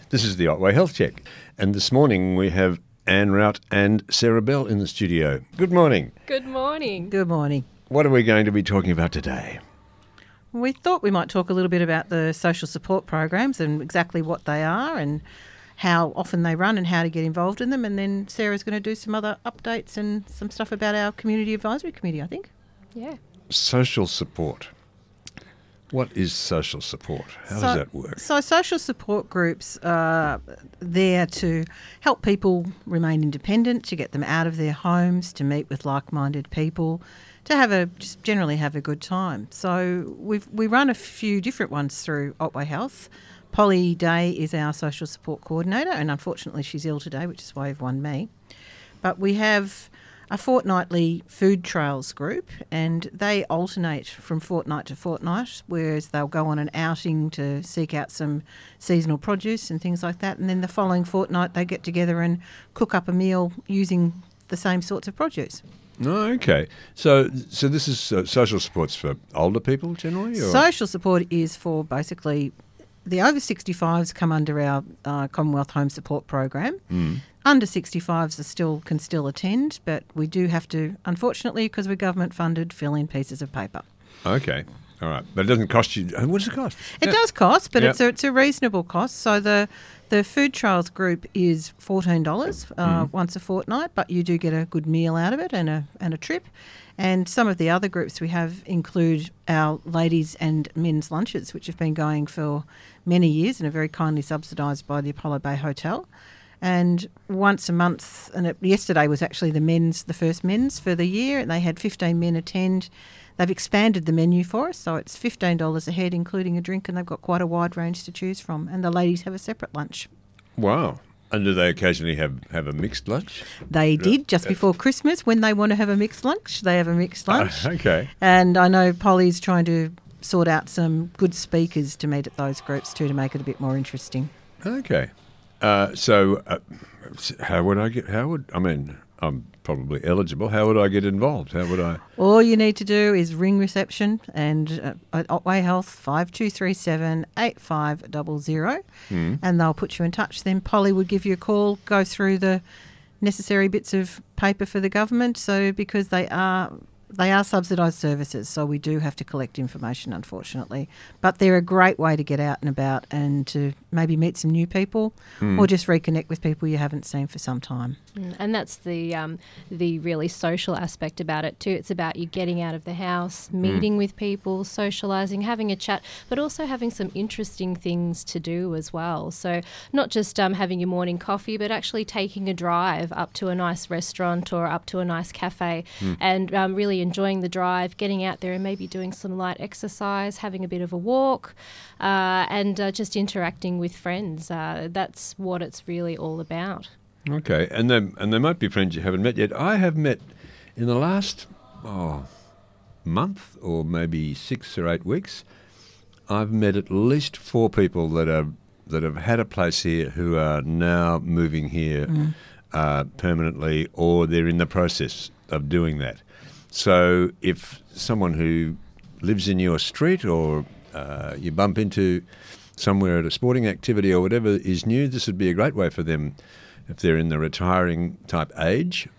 This is the Otway Health Check. And this morning we have Anne Rout and Sarah Bell in the studio. Good morning. Good morning. Good morning. What are we going to be talking about today? We thought we might talk a little bit about the social support programs and exactly what they are and how often they run and how to get involved in them. And then Sarah's going to do some other updates and some stuff about our Community Advisory Committee, I think. Yeah. Social support. What is social support? How does that work? So social support groups are there to help people remain independent, to get them out of their homes, to meet with like-minded people, to just generally have a good time. So we run a few different ones through Otway Health. Polly Day is our social support coordinator, and unfortunately she's ill today, which is why you've won me. But we have a fortnightly food trails group, and they alternate from fortnight to fortnight, whereas they'll go on an outing to seek out some seasonal produce and things like that, and then the following fortnight they get together and cook up a meal using the same sorts of produce. Oh, okay. So this is social supports for older people generally? Or? Social support is for basically the over 65s come under our Commonwealth Home Support Program. Under 65s can still attend, but we do have to, unfortunately, because we're government funded, fill in pieces of paper. Okay. All right. But it doesn't cost you... What does it cost? It does cost, but it's a reasonable cost. So the food trials group is $14 once a fortnight, but you do get a good meal out of it and a trip. And some of the other groups we have include our ladies and men's lunches, which have been going for many years and are very kindly subsidised by the Apollo Bay Hotel. And once a month, and yesterday was actually the first men's for the year, and they had 15 men attend. They've expanded the menu for us, so it's $15 a head, including a drink, and they've got quite a wide range to choose from. And the ladies have a separate lunch. Wow. And do they occasionally have a mixed lunch? They did just before Christmas. When they want to have a mixed lunch, they have a mixed lunch. Okay. And I know Polly's trying to sort out some good speakers to meet at those groups too, to make it a bit more interesting. Okay. So how would I mean, I'm probably eligible. How would I get involved? How would I? All you need to do is ring reception and at Otway Health 5237 8500 and they'll put you in touch. Then Polly would give you a call, go through the necessary bits of paper for the government. So because they are subsidised services, so we do have to collect information, unfortunately. But they're a great way to get out and about and to maybe meet some new people or just reconnect with people you haven't seen for some time. And that's the really social aspect about it too. It's about you getting out of the house, meeting with people, socialising, having a chat, but also having some interesting things to do as well. So not just having your morning coffee, but actually taking a drive up to a nice restaurant or up to a nice cafe and really enjoying the drive, getting out there and maybe doing some light exercise, having a bit of a walk and just interacting with friends. That's what it's really all about. Okay, and there might be friends you haven't met yet. I have met in the last month or maybe 6 or 8 weeks. I've met at least 4 people that have had a place here who are now moving here permanently, or they're in the process of doing that. So if someone who lives in your street or you bump into somewhere at a sporting activity or whatever is new, this would be a great way for them, if they're in the retiring type age,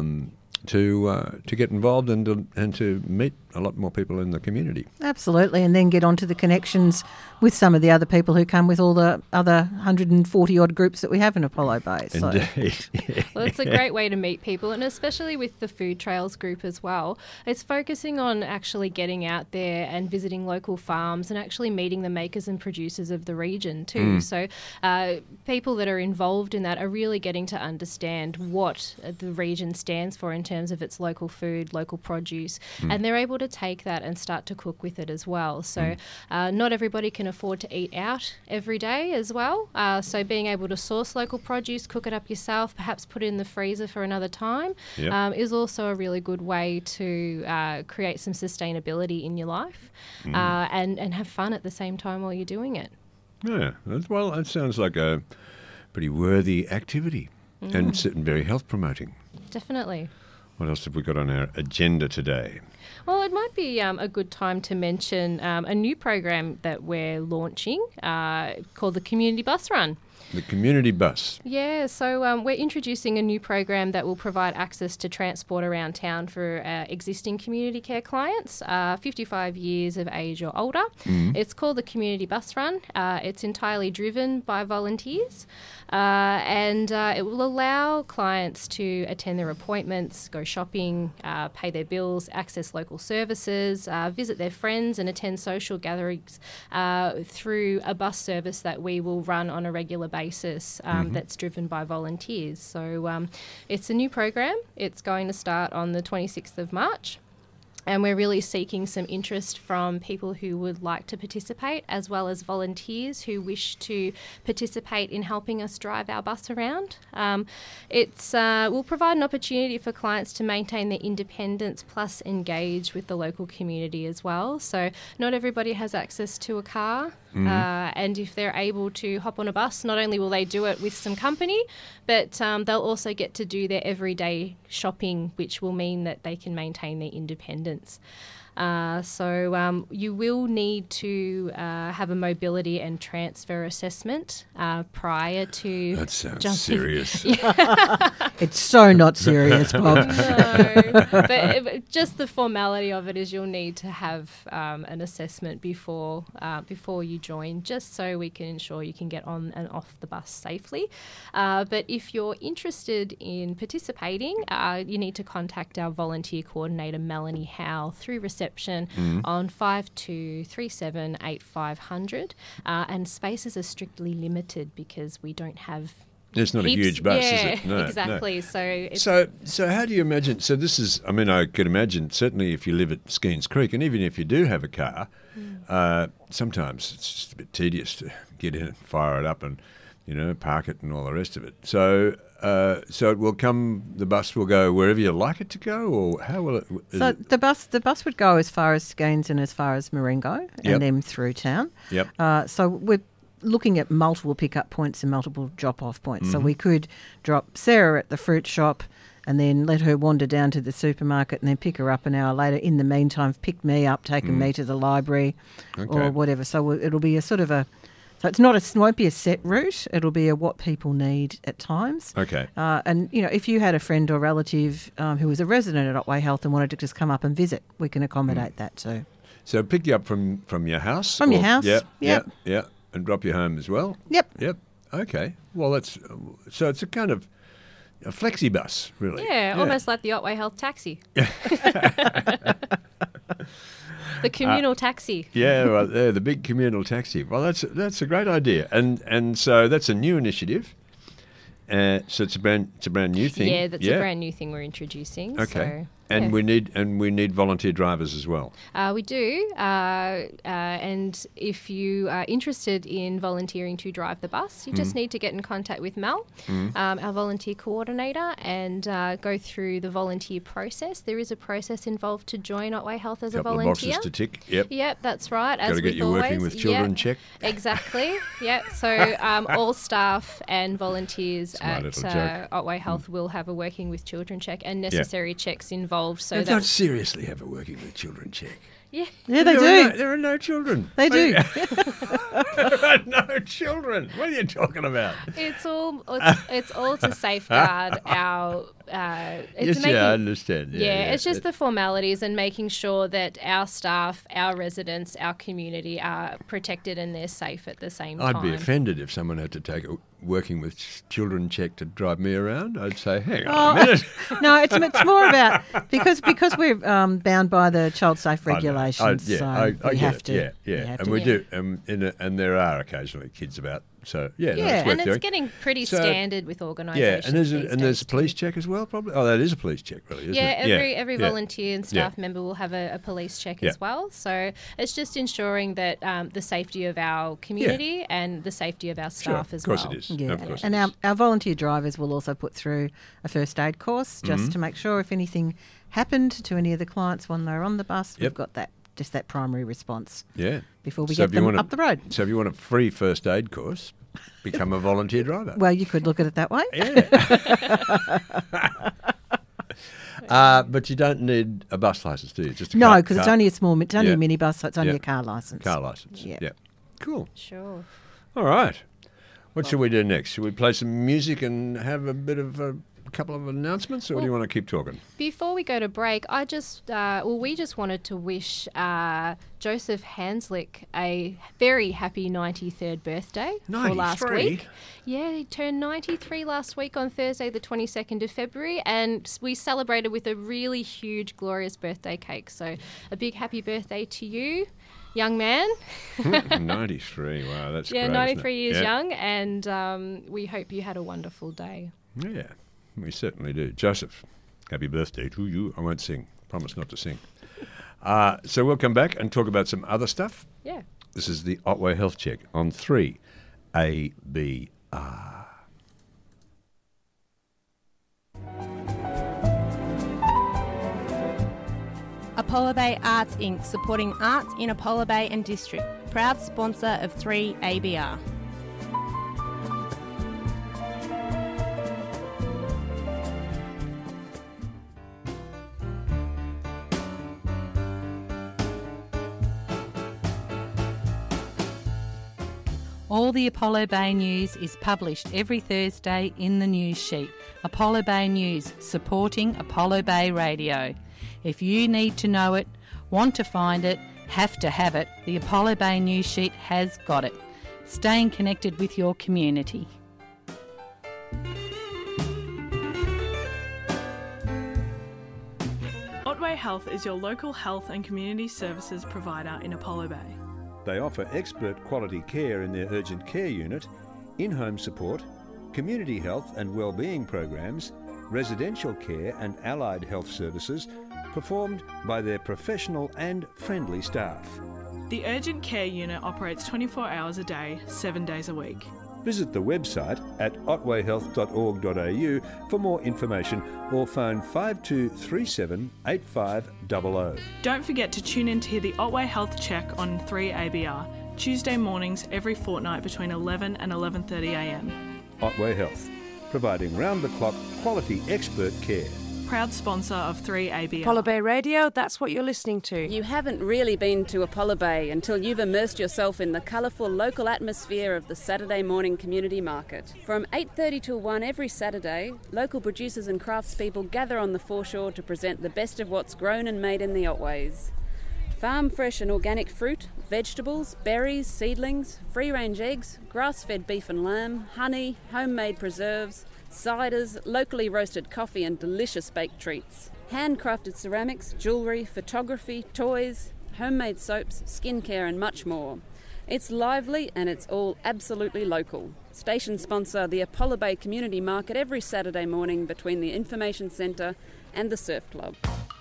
to get involved and to meet a lot more people in the community. Absolutely, and then get onto the connections with some of the other people who come with all the other 140-odd groups that we have in Apollo Bay. So. Indeed. Well, it's a great way to meet people, and especially with the Food Trails group as well. It's focusing on actually getting out there and visiting local farms and actually meeting the makers and producers of the region too. So people that are involved in that are really getting to understand what the region stands for in terms of its local food, local produce, and they're able to take that and start to cook with it as well. So not everybody can afford to eat out every day as well. So being able to source local produce, cook it up yourself, perhaps put it in the freezer for another time is also a really good way to create some sustainability in your life and have fun at the same time while you're doing it. Yeah, well, that sounds like a pretty worthy activity and very health promoting. Definitely. What else have we got on our agenda today? Well, it might be a good time to mention a new program that we're launching called the Community Bus Run. The community bus. Yeah, so we're introducing a new program that will provide access to transport around town for existing community care clients, 55 years of age or older. It's called the Community Bus Run. It's entirely driven by volunteers, and it will allow clients to attend their appointments, go shopping, pay their bills, access local services, visit their friends and attend social gatherings through a bus service that we will run on a regular basis that's driven by volunteers. So it's a new program. It's going to start on the 26th of March. And we're really seeking some interest from people who would like to participate, as well as volunteers who wish to participate in helping us drive our bus around. It's will provide an opportunity for clients to maintain their independence plus engage with the local community as well. So not everybody has access to a car. And if they're able to hop on a bus, not only will they do it with some company, but they'll also get to do their everyday shopping, which will mean that they can maintain their independence. So you will need to have a mobility and transfer assessment prior to That sounds jumping. serious. It's so not serious, Bob. No, but just the formality of it is you'll need to have an assessment before you join, just so we can ensure you can get on and off the bus safely. But if you're interested in participating, you need to contact our volunteer coordinator, Melanie Howe, through reception on 5237 8500. And spaces are strictly limited because we don't have It's not heaps. a huge bus, Yeah, is it? No, exactly. no. So it's So how do you imagine? So this is, I mean, I could imagine certainly if you live at Skeens Creek, and even if you do have a car, sometimes it's just a bit tedious to get in and fire it up and, park it and all the rest of it. So so it will come. The bus will go wherever you like it to go, or how will it? So the bus would go as far as Skeens and as far as Marengo, Yep. and then through town. Yep. So we're looking at multiple pickup points and multiple drop-off points. So we could drop Sarah at the fruit shop and then let her wander down to the supermarket and then pick her up an hour later. In the meantime, pick me up, taking me to the library or whatever. So it'll be a sort of a... So it's not it won't be a set route. It'll be a what people need at times. Okay. And, if you had a friend or relative who was a resident at Otway Health and wanted to just come up and visit, we can accommodate that too. So pick you up from your house. From your house, Yeah. yep. Yeah. And drop you home as well. Yep. Yep. Okay. Well, it's a kind of a flexi bus, really. Yeah, almost like the Otway Health taxi. The communal taxi. Yeah, well, the big communal taxi. Well, that's a great idea, and so that's a new initiative. So it's a brand new thing. Yeah, that's a brand new thing we're introducing. Okay. So, And yeah. we need volunteer drivers as well. We do, and if you are interested in volunteering to drive the bus, you just need to get in contact with Mel, our volunteer coordinator, and go through the volunteer process. There is a process involved to join Otway Health as a Couple of volunteer. boxes to tick. Yep. Yep, that's right. Got to get you working with children. Check. Exactly. Yep. So all staff and volunteers Smart at little joke. Otway Health will have a working with children check and necessary checks involved. So They that don't seriously have a working with children check. yeah. Yeah, they do. There are no children. They do. There are no children. What are you talking about? It's all to safeguard our. Yes, I understand. Yeah, it's just the formalities and making sure that our staff, our residents, our community are protected and they're safe at the same time. I'd be offended if someone had to take a working with children check to drive me around. I'd say, hang on a minute. No, it's more about because we're bound by the child safe regulations. I we get have it. to. Yeah, we yeah, have and to. we do, and there are occasionally kids about. So yeah, no, Yeah, it's worth and it's doing. getting pretty So, standard with Yeah, organisations. and there's these a days police too. check as well, probably. Oh, that is a police check, really, isn't Yeah, it? every Yeah. volunteer and staff member will have a police check Yeah. as well. So it's just ensuring that the safety of our community and the safety of our staff as well. Of course it is. Yeah, Of course and it is. our volunteer drivers will also put through a first aid course just to make sure if anything happened to any of the clients when they're on the bus, we've Yep. got that primary response Yeah. before we So get if you them want up the road. So if you want a free first aid course, become a volunteer driver. Well, you could look at it that way. Yeah. But you don't need a bus license, do you? Just a No, car- because it's car- only a Yeah. minibus, so it's only Yeah. a car license. car license. Yeah. Yeah. Cool. Sure. All right. What should we do next? Should we play some music and have a bit of a couple of announcements, or do you want to keep talking? Before we go to break, we just wanted to wish Joseph Hanslick a very happy 93rd birthday for last 93? week. Yeah, he turned 93 last week on Thursday, the 22nd of February, and we celebrated with a really huge, glorious birthday cake. So a big happy birthday to you, young man. 93, wow, that's great. Yeah, 93 years Yeah. young, and we hope you had a wonderful day. Yeah, we certainly do. Joseph, happy birthday to you. I won't sing. Promise not to sing. So we'll come back and talk about some other stuff. Yeah. This is the Otway Health Check on 3ABR. Apollo Bay Arts Inc., supporting arts in Apollo Bay and District. Proud sponsor of 3ABR. All the Apollo Bay news is published every Thursday in the news sheet. Apollo Bay News, supporting Apollo Bay Radio. If you need to know it, want to find it, have to have it, the Apollo Bay news sheet has got it. Staying connected with your community. Otway Health is your local health and community services provider in Apollo Bay. They offer expert quality care in their urgent care unit, in-home support, community health and wellbeing programs, residential care and allied health services, performed by their professional and friendly staff. The urgent care unit operates 24 hours a day, 7 days a week. Visit the website at otwayhealth.org.au for more information or phone 5237 8500. Don't forget to tune in to hear the Otway Health Check on 3ABR, Tuesday mornings every fortnight between 11 and 11:30am. Otway Health, providing round-the-clock quality expert care. Proud sponsor of 3ABR. Apollo Bay Radio, that's what you're listening to. You haven't really been to Apollo Bay until you've immersed yourself in the colourful local atmosphere of the Saturday morning community market. From 8:30 till 1 every Saturday, local producers and craftspeople gather on the foreshore to present the best of what's grown and made in the Otways. Farm fresh and organic fruit, vegetables, berries, seedlings, free-range eggs, grass-fed beef and lamb, honey, homemade preserves, ciders, locally roasted coffee and delicious baked treats. Handcrafted ceramics, jewellery, photography, toys, homemade soaps, skincare and much more. It's lively and it's all absolutely local. Station sponsor the Apollo Bay Community Market every Saturday morning between the Information Centre and the Surf Club.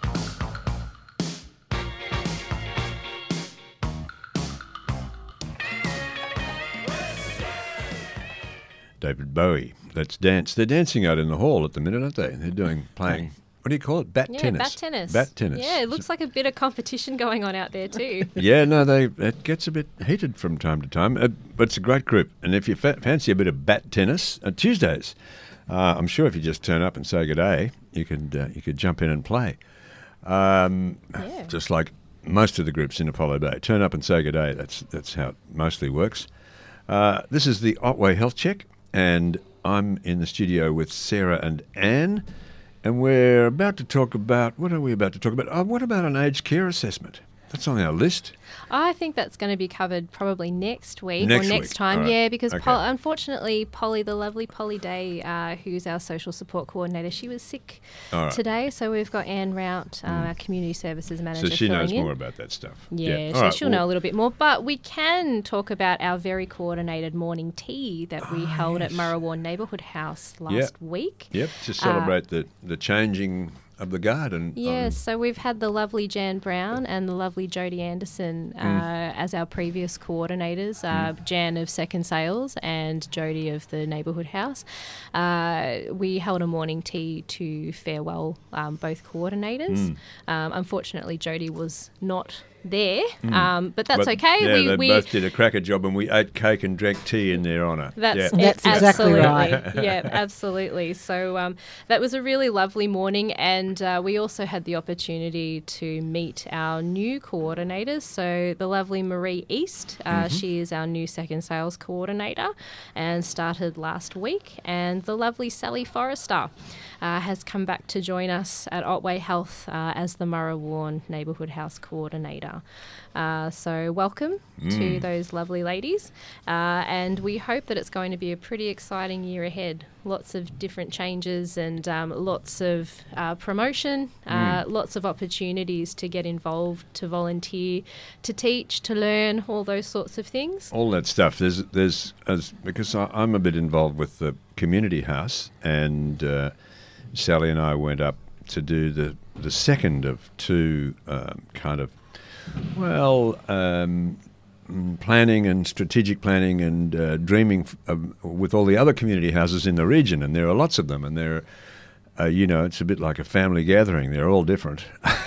David Bowie, Let's Dance. They're dancing out in the hall at the minute, aren't they? They're playing, what do you call it? Bat tennis. Bat tennis. Bat tennis. Yeah, it looks like a bit of competition going on out there too. Yeah, no, it gets a bit heated from time to time, but it's a great group. And if you fancy a bit of bat tennis, Tuesdays, I'm sure if you just turn up and say good day, you could jump in and play. Just like most of the groups in Apollo Bay. Turn up and say good day. That's how it mostly works. This is the Otway Health Check, and I'm in the studio with Sarah and Anne, and we're about to talk about, what are we about to talk about? What about an aged care assessment? That's on our list. I think that's going to be covered probably next week or Next next week. time. All right. Yeah, because Okay. unfortunately, Polly, the lovely Polly Day, who's our social support coordinator, she was sick All right. today. So we've got Anne Rout, our community services manager, So she knows filling in. more about that stuff. Yeah, All so right, she'll know a little bit more. But we can talk about our very coordinated morning tea that we held at Murrawarn Neighbourhood House last week. Yep, to celebrate the changing of the guard. And Yeah, so we've had the lovely Jan Brown and the lovely Jodie Anderson as our previous coordinators, Jan of Second Sales and Jodie of the Neighbourhood House. We held a morning tea to farewell both coordinators. Unfortunately, Jodie was not there, but that's okay. Yeah, we both did a cracker job, and we ate cake and drank tea in their honour. That's exactly absolutely right. Yeah, absolutely. So that was a really lovely morning, and we also had the opportunity to meet our new coordinators. So the lovely Marie East, she is our new second sales coordinator and started last week, and the lovely Sally Forrester has come back to join us at Otway Health as the Murrawarn Neighbourhood House Coordinator. So welcome to those lovely ladies, and we hope that it's going to be a pretty exciting year ahead. Lots of different changes and lots of promotion, lots of opportunities to get involved, to volunteer, to teach, to learn, all those sorts of things. All that stuff. Because I'm a bit involved with the community house, and Sally and I went up to do the second of two planning and strategic planning and dreaming with all the other community houses in the region, and there are lots of them, and they're it's a bit like a family gathering. They're all different,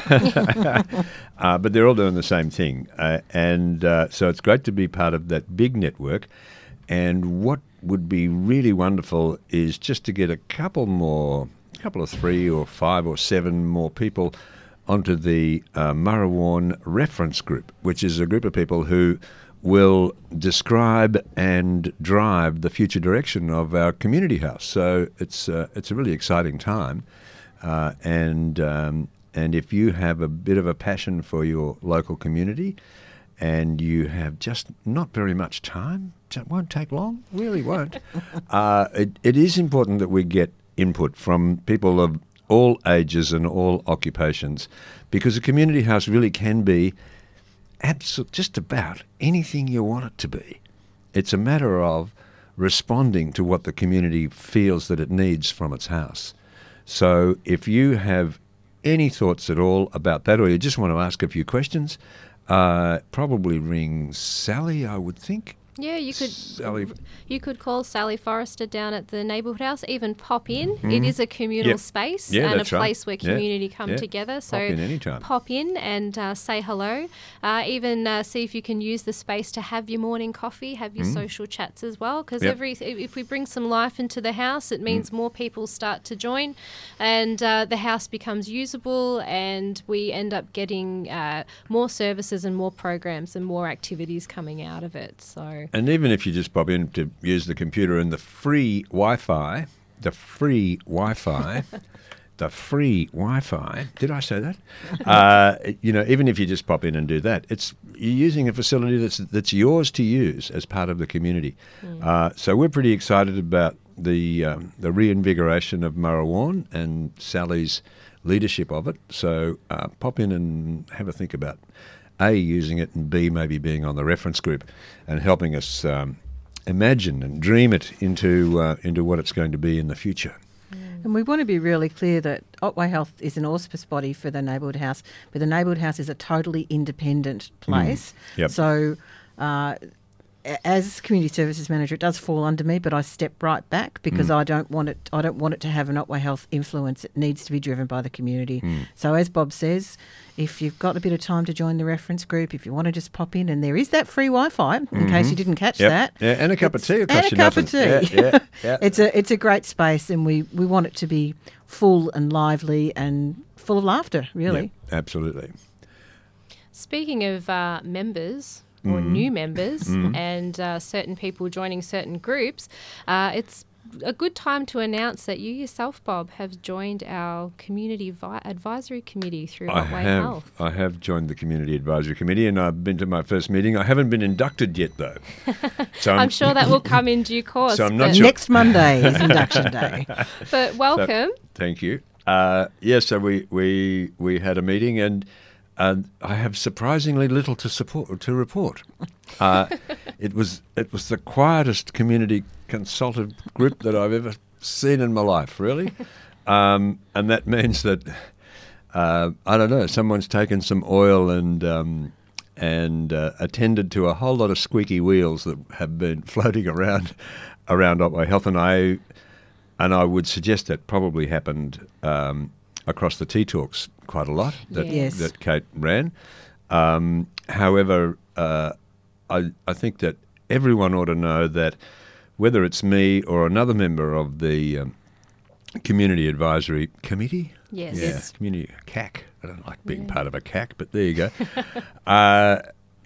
but they're all doing the same thing, and so it's great to be part of that big network. And what would be really wonderful is just to get a couple of 3 or 5 or 7 more people onto the Murrawarn Reference Group, which is a group of people who will describe and drive the future direction of our community house. So it's a really exciting time, and if you have a bit of a passion for your local community, and you have just not very much time, it won't take long, really won't. It is important that we get input from people of all ages and all occupations, because a community house really can be just about anything you want it to be. It's a matter of responding to what the community feels that it needs from its house. So if you have any thoughts at all about that, or you just want to ask a few questions, probably ring Sally, I would think. Yeah, you could. Sally. You could call Sally Forrester down at the neighbourhood house. Even pop in. It is a communal space and a place where community come together. So pop in anytime. Pop in and say hello. Even see if you can use the space to have your morning coffee, have your social chats as well. Because if we bring some life into the house, it means more people start to join, and the house becomes usable, and we end up getting more services and more programs and more activities coming out of it. So. And even if you just pop in to use the computer and the free Wi-Fi, did I say that? Even if you just pop in and do that, you're using a facility that's yours to use as part of the community. So we're pretty excited about the reinvigoration of Murrawarn and Sally's leadership of it. So pop in and have a think about A, using it, and B, maybe being on the reference group and helping us imagine and dream it into what it's going to be in the future. And we want to be really clear that Otway Health is an auspice body for the Neighbourhood House, but the Neighbourhood House is a totally independent place. Yep. So as Community Services Manager, it does fall under me, but I step right back because I don't want it to have an Otway Health influence. It needs to be driven by the community. So as Bob says, if you've got a bit of time to join the reference group, if you want to just pop in, and there is that free Wi-Fi in case you didn't catch that. Yeah, and a cup of tea. And a cup of tea. Yeah. It's a great space, and we want it to be full and lively and full of laughter, really. Yeah, absolutely. Speaking of members or new members and certain people joining certain groups, it's a good time to announce that you yourself, Bob, have joined our Community Advisory Committee through Otway Health. I have joined the Community Advisory Committee, and I've been to my first meeting. I haven't been inducted yet, though. So I'm sure that will come in due course. So I'm not sure. Next Monday is induction day. But welcome. Thank you. So we had a meeting, and I have surprisingly little to report. It was the quietest community consultative group that I've ever seen in my life, really, and that means that I don't know. Someone's taken some oil and attended to a whole lot of squeaky wheels that have been floating around Otway Health, and I would suggest that probably happened across the Tea Talks quite a lot that Kate ran. However, I think that everyone ought to know that whether it's me or another member of the Community Advisory Committee, Yes. Community CAC. I don't like being part of a CAC, but there you go.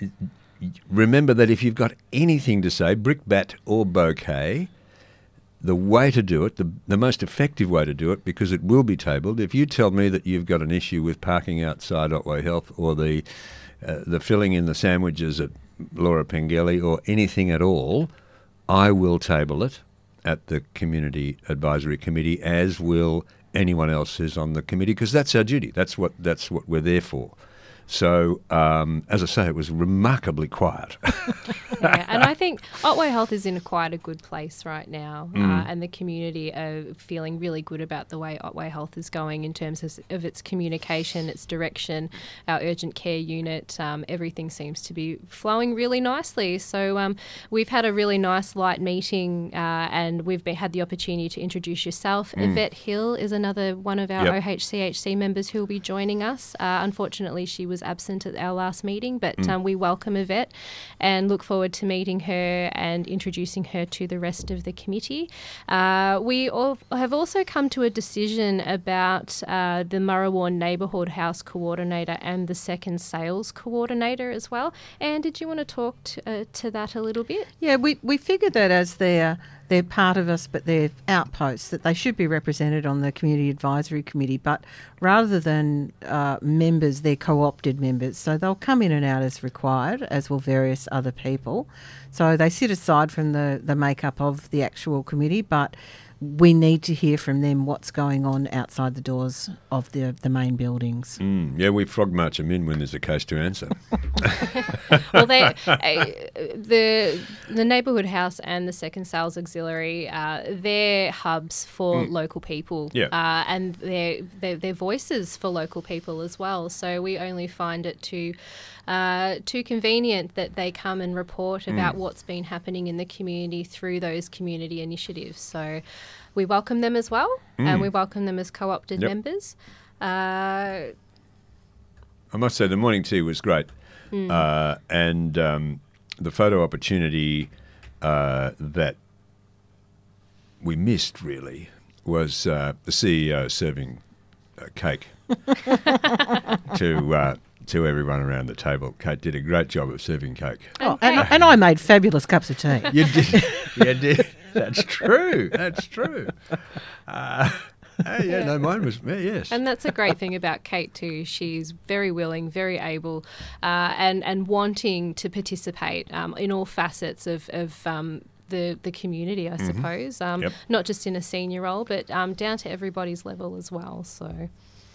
Remember that if you've got anything to say, brickbat or bouquet, the way to do it, the most effective way to do it, because it will be tabled, if you tell me that you've got an issue with parking outside Otway Health or the filling in the sandwiches at Laura Pengelly or anything at all, I will table it at the Community Advisory Committee, as will anyone else who's on the committee, because that's our duty. That's what we're there for. So, as I say, it was remarkably quiet. And I think Otway Health is in quite a good place right now, and the community are feeling really good about the way Otway Health is going in terms of its communication, its direction, our urgent care unit. Everything seems to be flowing really nicely. So we've had a really nice light meeting, and we've had the opportunity to introduce yourself. Yvette Hill is another one of our OHCHC members who will be joining us. Unfortunately, she was absent at our last meeting, but we welcome Yvette and look forward to meeting her and introducing her to the rest of the committee. We have also come to a decision about the Murrawarn Neighbourhood House Coordinator and the second Sales Coordinator as well. Anne, did you want to talk to that a little bit? Yeah, we figured that as they're part of us, but they're outposts, that they should be represented on the Community Advisory Committee. But rather than members, they're co-opted members. So they'll come in and out as required, as will various other people. So they sit aside from the makeup of the actual committee, but we need to hear from them what's going on outside the doors of the main buildings. Yeah, we frog march them in when there's a case to answer. Well, the Neighbourhood House and the Second Sales Auxiliary, they're hubs for local people, and they're voices for local people as well. So we only find it too convenient that they come and report about what's been happening in the community through those community initiatives. So we welcome them as well, and we welcome them as co-opted members. I must say the morning tea was great, and the photo opportunity that we missed really was the CEO serving cake to everyone around the table. Kate did a great job of serving cake. And I made fabulous cups of tea. You did. You did. That's true. That's true. No, mine was, yes. And that's a great thing about Kate too. She's very willing, very able, and wanting to participate in all facets of the community, I suppose. Not just in a senior role, but down to everybody's level as well. So.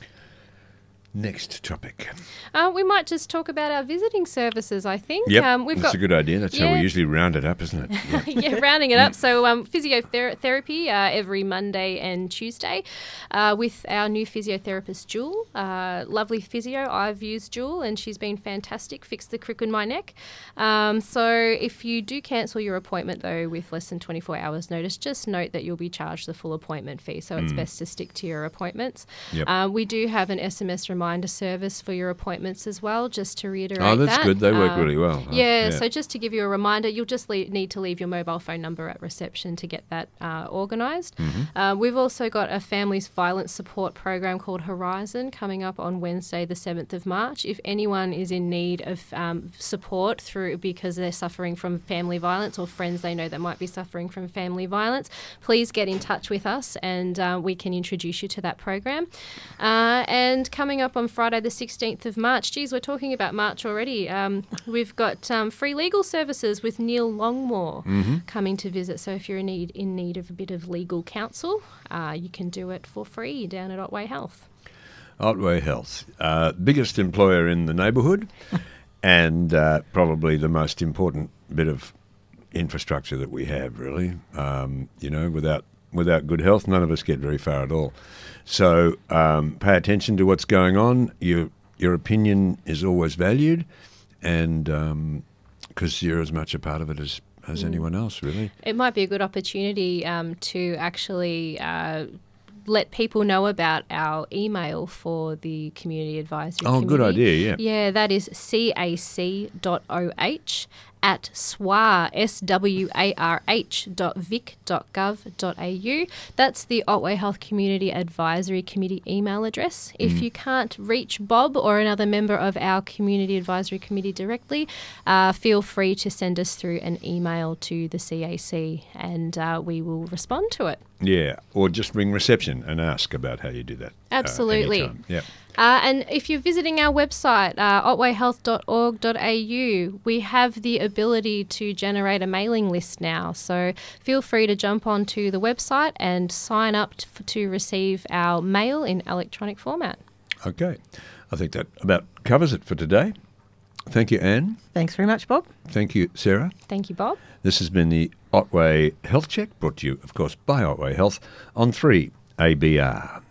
Next topic. We might just talk about our visiting services, I think. Yep, that's a good idea. That's how we usually round it up, isn't it? Rounding it up. So physiotherapy every Monday and Tuesday with our new physiotherapist, Jewel. Lovely physio. I've used Jewel and she's been fantastic, fixed the crick in my neck. So if you do cancel your appointment, though, with less than 24 hours notice, just note that you'll be charged the full appointment fee. So it's best to stick to your appointments. Yep. We do have an SMS reminder service for your appointments as well, just to reiterate that. Oh, that's good. They work really well. So just to give you a reminder, you'll just need to leave your mobile phone number at reception to get that organised. We've also got a families violence support program called Horizon coming up on Wednesday the 7th of March. If anyone is in need of support because they're suffering from family violence or friends they know that might be suffering from family violence, please get in touch with us and we can introduce you to that program. And coming up on Friday the 16th of March, geez, we're talking about March already. We've got free legal services with Neil Longmore coming to visit. So if you're in need of a bit of legal counsel, you can do it for free down at Otway Health. Otway Health, biggest employer in the neighbourhood and probably the most important bit of infrastructure that we have, really. Without good health, none of us get very far at all. So pay attention to what's going on. Your opinion is always valued, and because you're as much a part of it as anyone else, really. It might be a good opportunity to actually let people know about our email for the Community Advisory Oh, Committee. good idea, yeah. Yeah, that is cac.swar.vic.gov.au. That's the Otway Health Community Advisory Committee email address. If you can't reach Bob or another member of our Community Advisory Committee directly, feel free to send us through an email to the CAC and we will respond to it. Yeah, or just ring reception and ask about how you do that. Absolutely. Anytime. Yeah. And if you're visiting our website, otwayhealth.org.au, we have the ability to generate a mailing list now. So feel free to jump onto the website and sign up to receive our mail in electronic format. Okay. I think that about covers it for today. Thank you, Anne. Thanks very much, Bob. Thank you, Sarah. Thank you, Bob. This has been the Otway Health Check, brought to you, of course, by Otway Health on 3ABR.